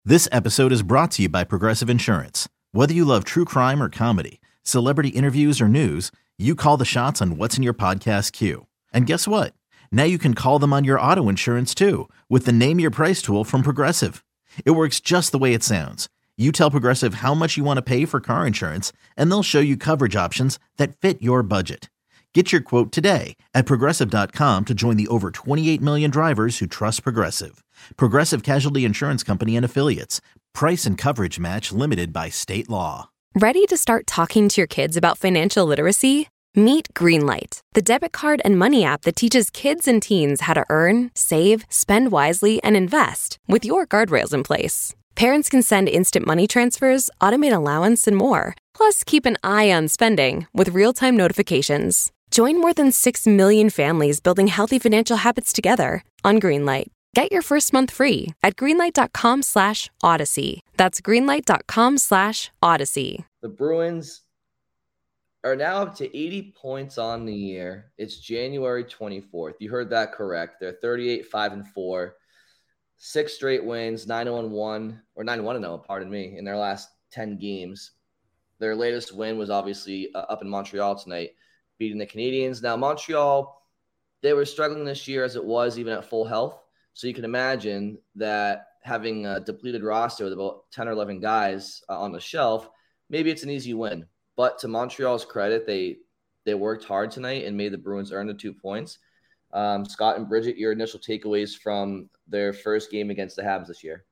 This episode is brought to you by Progressive Insurance. Whether you love true crime or comedy, celebrity interviews or news, you call the shots on what's in your podcast queue. And guess what? Now you can call them on your auto insurance too with the Name Your Price tool from Progressive. It works just the way it sounds. You tell Progressive how much you want to pay for car insurance, and they'll show you coverage options that fit your budget. Get your quote today at Progressive.com to join the over 28 million drivers who trust Progressive. Progressive Casualty Insurance Company and Affiliates. Price and coverage match limited by state law. Ready to start talking to your kids about financial literacy? Meet Greenlight, the debit card and money app that teaches kids and teens how to earn, save, spend wisely, and invest with your guardrails in place. Parents can send instant money transfers, automate allowance, and more. Plus, keep an eye on spending with real-time notifications. Join more than 6 million families building healthy financial habits together on Greenlight. Get your first month free at greenlight.com/Odyssey. That's greenlight.com/Odyssey. The Bruins are now up to 80 points on the year. It's January 24th. You heard that correct. They're 38-5-4, 6 straight wins, 9-1-1, or 9-1-0, pardon me, in their last 10 games. Their latest win was obviously up in Montreal tonight, beating the Canadiens. Now, Montreal, they were struggling this year as it was, even at full health. So you can imagine that having a depleted roster with about 10 or 11 guys on the shelf, maybe it's an easy win. But to Montreal's credit, they worked hard tonight and made the Bruins earn the 2 points. Scott and Bridget, your initial takeaways from their first game against the Habs this year?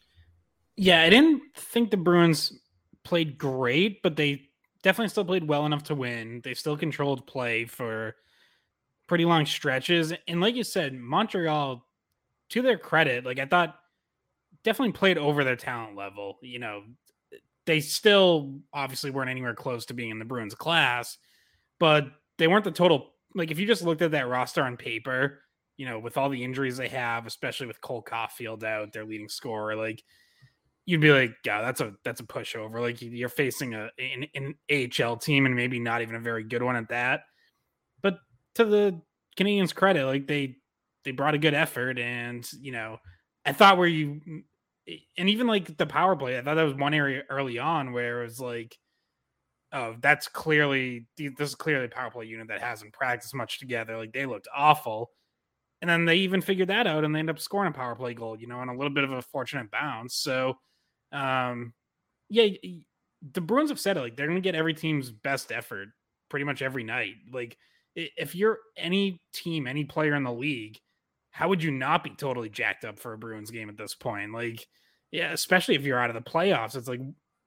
Yeah, I didn't think the Bruins played great, but they definitely still played well enough to win. They still controlled play for pretty long stretches. And like you said, Montreal, to their credit, I thought definitely played over their talent level. You know, they still obviously weren't anywhere close to being in the Bruins class, but they weren't the total. If you just looked at that roster on paper, with all the injuries they have, especially with Cole Caulfield out, their leading scorer, you'd be like, yeah, that's a pushover. You're facing an AHL team and maybe not even a very good one at that. But to the Canadiens' credit, they brought a good effort, and I thought and even the power play, I thought that was one area early on where it was oh, this is clearly a power play unit that hasn't practiced much together. They looked awful. And then they even figured that out, and they end up scoring a power play goal, on a little bit of a fortunate bounce. So, the Bruins have said it, they're going to get every team's best effort pretty much every night. If you're any team, any player in the league, how would you not be totally jacked up for a Bruins game at this point? Especially if you're out of the playoffs, it's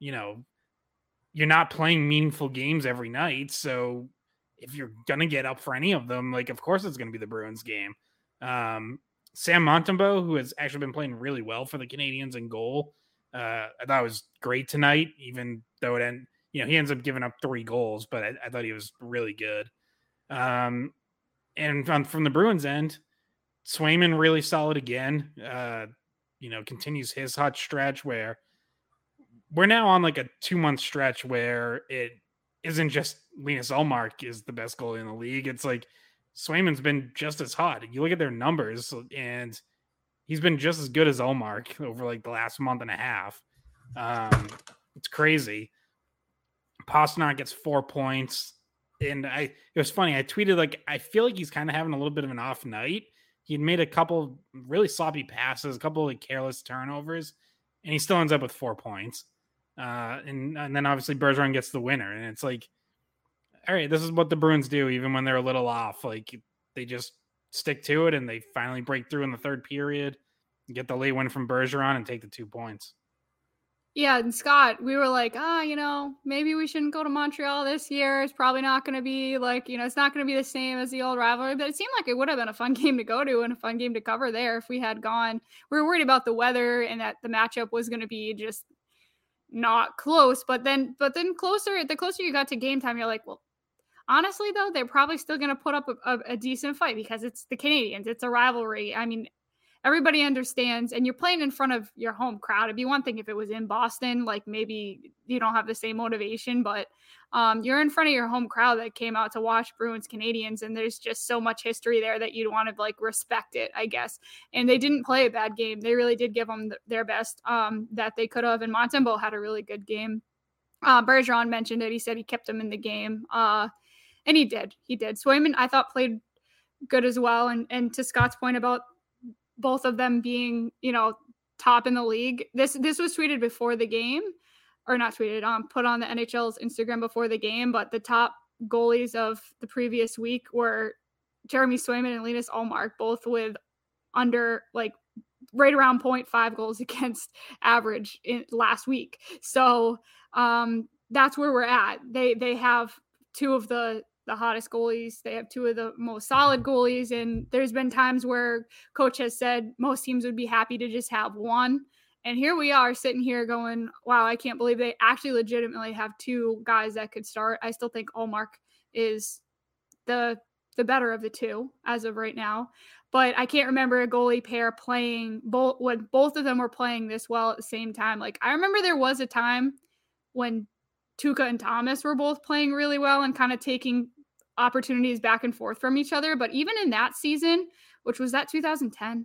you're not playing meaningful games every night. So if you're going to get up for any of them, of course it's going to be the Bruins game. Sam Montembeault, who has actually been playing really well for the Canadiens in goal, I thought was great tonight, even though he ends up giving up 3 goals, but I thought he was really good. And from the Bruins end, Swayman really solid again. Continues his hot stretch where we're now on a 2-month stretch where it isn't just Linus Ullmark is the best goalie in the league. It's Swayman's been just as hot. You look at their numbers, and he's been just as good as Ullmark over the last month and a half. It's crazy. Pastrnak gets 4 points, and it was funny. I tweeted I feel like he's kind of having a little bit of an off night. He had made a couple really sloppy passes, a couple of careless turnovers, and he still ends up with 4 points. And then obviously Bergeron gets the winner, and it's all right, this is what the Bruins do, even when they're a little off. They just stick to it, and they finally break through in the third period, get the late win from Bergeron, and take the 2 points. Yeah, and Scott, we were maybe we shouldn't go to Montreal this year. It's probably not going to be it's not going to be the same as the old rivalry, but it seemed like it would have been a fun game to go to and a fun game to cover there if we had gone. We were worried about the weather and that the matchup was going to be just not close, but then the closer you got to game time, you're well, honestly, though, they're probably still going to put up a decent fight because it's the Canadiens. It's a rivalry. I mean, everybody understands, and you're playing in front of your home crowd. It'd be one thing if it was in Boston, like maybe you don't have the same motivation, but you're in front of your home crowd that came out to watch Bruins Canadians, and there's just so much history there that you'd want to like respect it, I guess. And they didn't play a bad game. They really did give them their best that they could have. And Montembeault had a really good game. Bergeron mentioned it. He said he kept him in the game. And he did. Swayman, I thought, played good as well. And to Scott's point about both of them being, top in the league, this was tweeted before the game, or not tweeted, put on the NHL's Instagram before the game, but the top goalies of the previous week were Jeremy Swayman and Linus Ullmark, both with under like right around 0.5 goals against average in last week. So that's where we're at. They have two of the hottest goalies. They have two of the most solid goalies. And there's been times where coach has said most teams would be happy to just have one. And here we are sitting here going, wow, I can't believe they actually legitimately have two guys that could start. I still think Ullmark is the better of the two as of right now. But I can't remember a goalie pair playing when both of them were playing this well at the same time. Like, I remember there was a time when Tuukka and Thomas were both playing really well and kind of taking opportunities back and forth from each other. But even in that season, which was that 2010,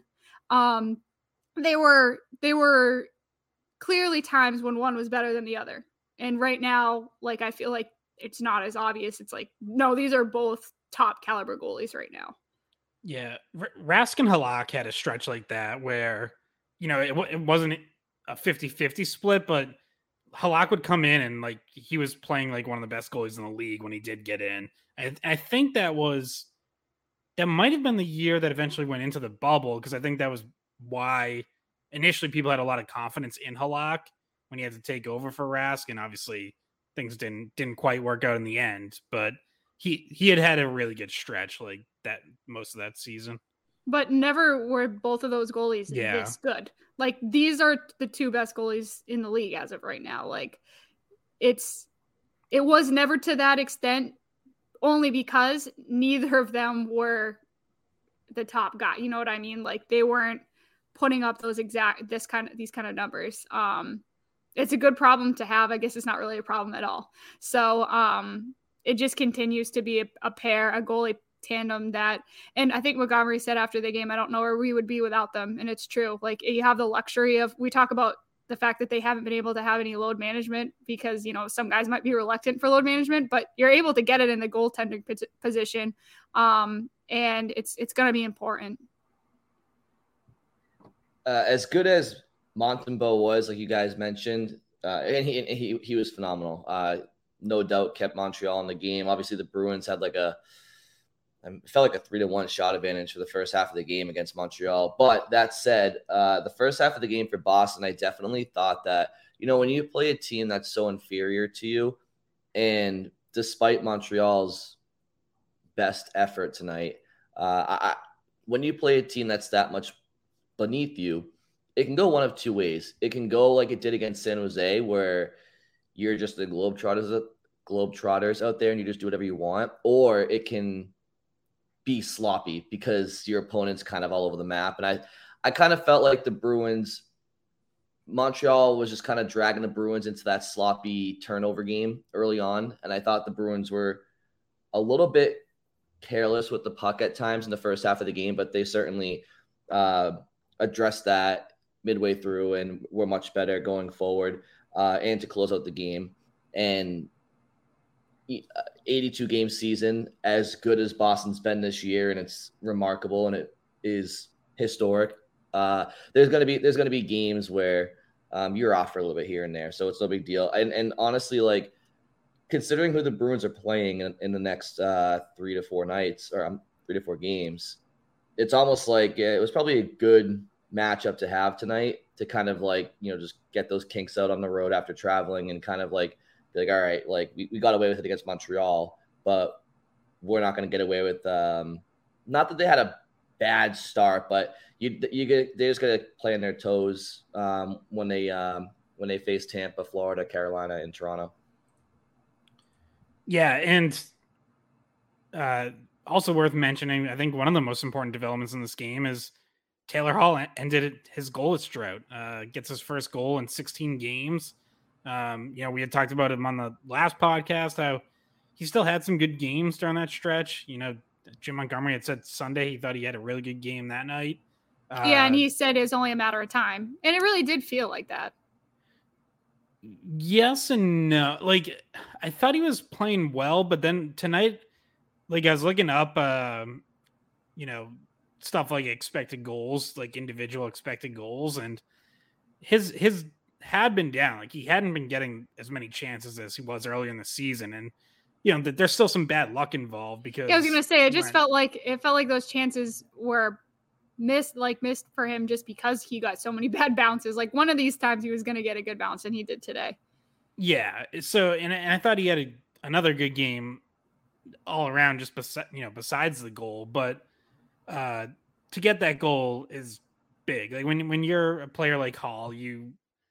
they were clearly times when one was better than the other. And right now, like, I feel like it's not as obvious. It's like, no, these are both top caliber goalies right now. Yeah. Rask and Halak had a stretch like that where, it wasn't a 50-50 split, but Halak would come in and like he was playing like one of the best goalies in the league when he did get in. I think that might have been the year that eventually went into the bubble, because I think that was why initially people had a lot of confidence in Halak when he had to take over for Rask, and obviously things didn't quite work out in the end. But he had a really good stretch like that most of that season. But never were both of those goalies this good. Like, these are the two best goalies in the league as of right now. Like, it was never to that extent, only because neither of them were the top guy. You know what I mean? Like, they weren't putting up these kind of numbers. It's a good problem to have. I guess it's not really a problem at all. So it just continues to be a goalie tandem and I think Montgomery said after the game, I don't know where we would be without them. And it's true. Like, you have the luxury of, we talk about the fact that they haven't been able to have any load management because, some guys might be reluctant for load management, but you're able to get it in the goaltending position. And it's going to be important. As good as Montembeault was, like you guys mentioned, and he was phenomenal. No doubt kept Montreal in the game. Obviously the Bruins had felt like a 3-1 shot advantage for the first half of the game against Montreal. But that said, the first half of the game for Boston, I definitely thought that, when you play a team that's so inferior to you, and despite Montreal's best effort tonight, when you play a team that's that much beneath you, it can go one of two ways. It can go like it did against San Jose, where you're just the Globetrotters out there and you just do whatever you want, or it can be sloppy because your opponent's kind of all over the map. And I kind of felt like Montreal was just kind of dragging the Bruins into that sloppy turnover game early on. And I thought the Bruins were a little bit careless with the puck at times in the first half of the game, but they certainly addressed that midway through and were much better going forward and to close out the game. And 82 game season, as good as Boston's been this year, and it's remarkable and it is historic. There's going to be games where you're off for a little bit here and there, so it's no big deal. And honestly, like, considering who the Bruins are playing in the next 3 to 4 nights, or 3 to 4 games, it's almost like it was probably a good matchup to have tonight to kind of like, just get those kinks out on the road after traveling and kind of like be like, all right, like we got away with it against Montreal, but we're not going to get away with not that they had a bad start, but they just got to play on their toes when they face Tampa, Florida, Carolina, and Toronto. Yeah, and also worth mentioning, I think one of the most important developments in this game is Taylor Hall ended his goalless drought, gets his first goal in 16 games. We had talked about him on the last podcast, how he still had some good games during that stretch. Jim Montgomery had said Sunday he thought he had a really good game that night. And he said it was only a matter of time. And it really did feel like that. Yes and no. Like, I thought he was playing well, but then tonight, like, I was looking up, stuff like expected goals, like individual expected goals, and his had been down. Like, he hadn't been getting as many chances as he was earlier in the season, and there's still some bad luck involved because I was gonna say it felt like those chances were missed for him just because he got so many bad bounces. Like, one of these times he was gonna get a good bounce, and he did today. Yeah. So and I thought he had another good game all around, just besides the goal, but to get that goal is big. Like, when you're a player like Hall, you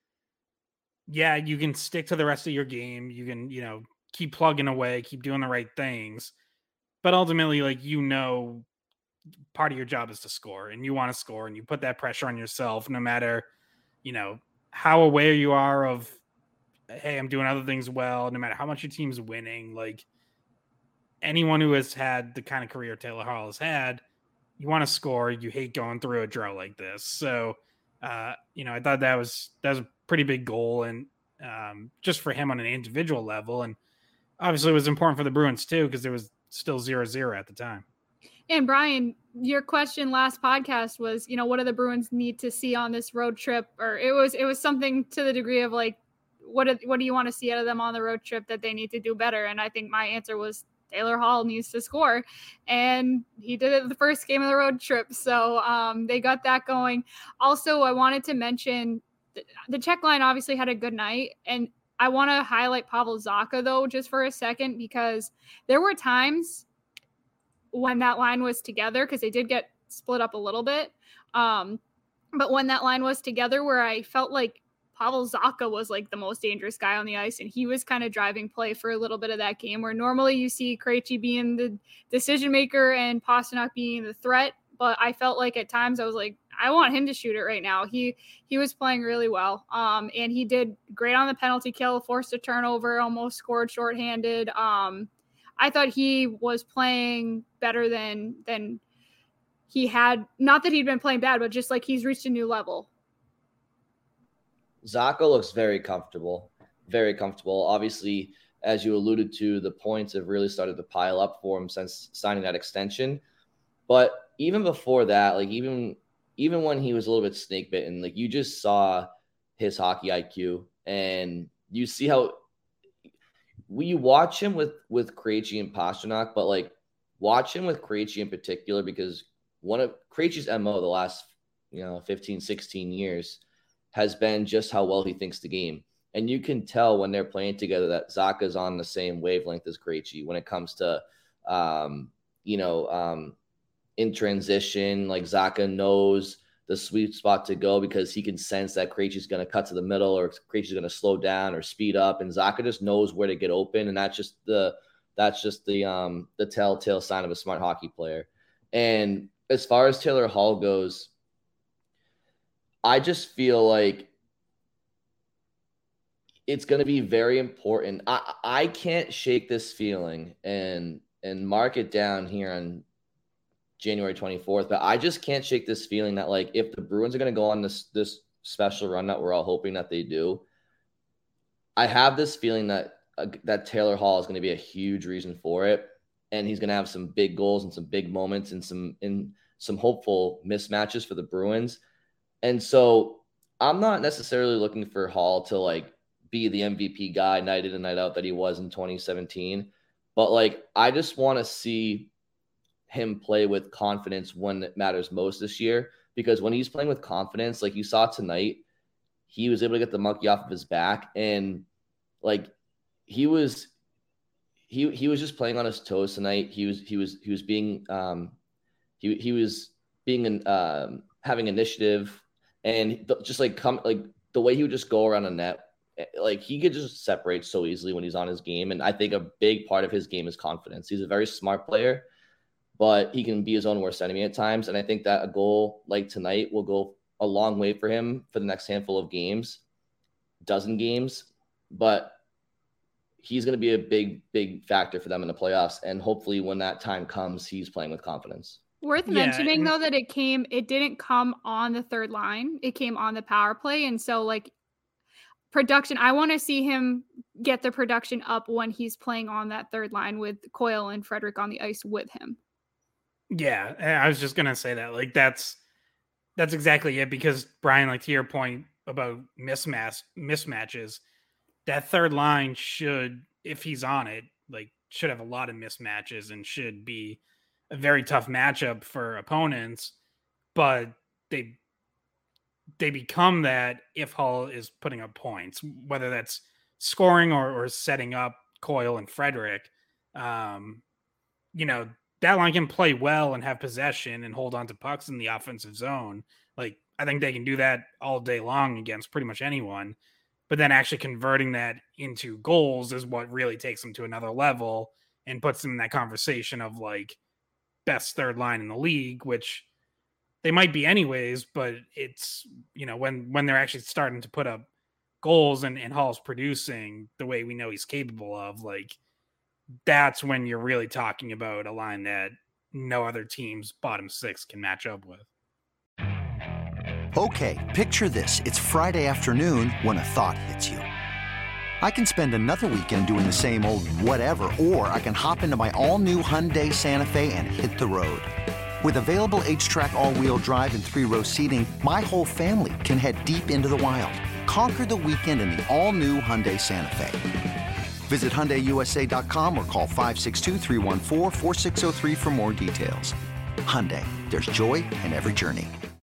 can stick to the rest of your game. You can, keep plugging away, keep doing the right things. But ultimately, part of your job is to score, and you want to score, and you put that pressure on yourself no matter, how aware you are of, hey, I'm doing other things well, no matter how much your team's winning. Like, anyone who has had the kind of career Taylor Hall has had, you want to score. You hate going through a drought like this. So, I thought that was a pretty big goal, and just for him on an individual level. And obviously it was important for the Bruins too, because there was still 0-0 at the time. And Brian, your question last podcast was, what do the Bruins need to see on this road trip? Or it was something to the degree of like, what do you want to see out of them on the road trip that they need to do better? And I think my answer was Taylor Hall needs to score, and he did it the first game of the road trip. So they got that going. Also, I wanted to mention the Czech line obviously had a good night, and I want to highlight Pavel Zacha though, just for a second, because there were times when that line was together, because they did get split up a little bit. But when that line was together, where I felt like Pavel Zacha was like the most dangerous guy on the ice, and he was kind of driving play for a little bit of that game, where normally you see Krejci being the decision maker and Pastrnak being the threat. But I felt like at times I was like, I want him to shoot it right now. He was playing really well. And he did great on the penalty kill, forced a turnover, almost scored shorthanded. I thought he was playing better than he had. Not that he'd been playing bad, but just like he's reached a new level. Zacha looks very comfortable. Very comfortable. Obviously, as you alluded to, the points have really started to pile up for him since signing that extension. But even before that, like even when he was a little bit snake bitten, like you just saw his hockey IQ, and you see how you watch him with Krejci and Pastrnak, but like watch him with Krejci in particular, because one of Krejci's MO the last 15, 16 years has been just how well he thinks the game. And you can tell when they're playing together that Zacha's on the same wavelength as Krejci when it comes to, in transition. Like, Zacha knows the sweet spot to go because he can sense that Krejci's going to cut to the middle, or Krejci's going to slow down or speed up. And Zacha just knows where to get open. And that's just the telltale sign of a smart hockey player. And as far as Taylor Hall goes, I just feel like it's going to be very important. I can't shake this feeling and mark it down here on January 24th, but I just can't shake this feeling that, like, if the Bruins are going to go on this special run that we're all hoping that they do, I have this feeling that Taylor Hall is going to be a huge reason for it, and he's going to have some big goals and some big moments and some hopeful mismatches for the Bruins. And so I'm not necessarily looking for Hall to like be the MVP guy night in and night out that he was in 2017. But like, I just want to see him play with confidence when it matters most this year, because when he's playing with confidence, like you saw tonight, he was able to get the monkey off of his back, and like he was just playing on his toes tonight. He was being having initiative. And just like the way he would just go around a net, like he could just separate so easily when he's on his game. And I think a big part of his game is confidence. He's a very smart player, but he can be his own worst enemy at times. And I think that a goal like tonight will go a long way for him for the next handful of games, dozen games. But he's going to be a big factor for them in the playoffs. And hopefully when that time comes, he's playing with confidence. Worth mentioning, though, that it didn't come on the third line. It came on the power play. And so, like, production, I want to see him get the production up when he's playing on that third line with Coyle and Frederic on the ice with him. Yeah, I was just going to say that. Like, that's exactly it, because, Brian, like, to your point about mismatches, that third line should, if he's on it, like, should have a lot of mismatches and should be a very tough matchup for opponents, but they become that if Hull is putting up points, whether that's scoring or setting up Coyle and Frederic. You know, that line can play well and have possession and hold on to pucks in the offensive zone. Like, I think they can do that all day long against pretty much anyone, but then actually converting that into goals is what really takes them to another level and puts them in that conversation of, like, best third line in the league, which they might be anyways, but it's, you know, when they're actually starting to put up goals and Hall's producing the way we know he's capable of, like, that's when you're really talking about a line that no other team's bottom six can match up with. Okay, picture this. It's Friday afternoon when a thought hits you. I can spend another weekend doing the same old whatever, or I can hop into my all-new Hyundai Santa Fe and hit the road. With available H-Track all-wheel drive and 3-row seating, my whole family can head deep into the wild. Conquer the weekend in the all-new Hyundai Santa Fe. Visit HyundaiUSA.com or call 562-314-4603 for more details. Hyundai, there's joy in every journey.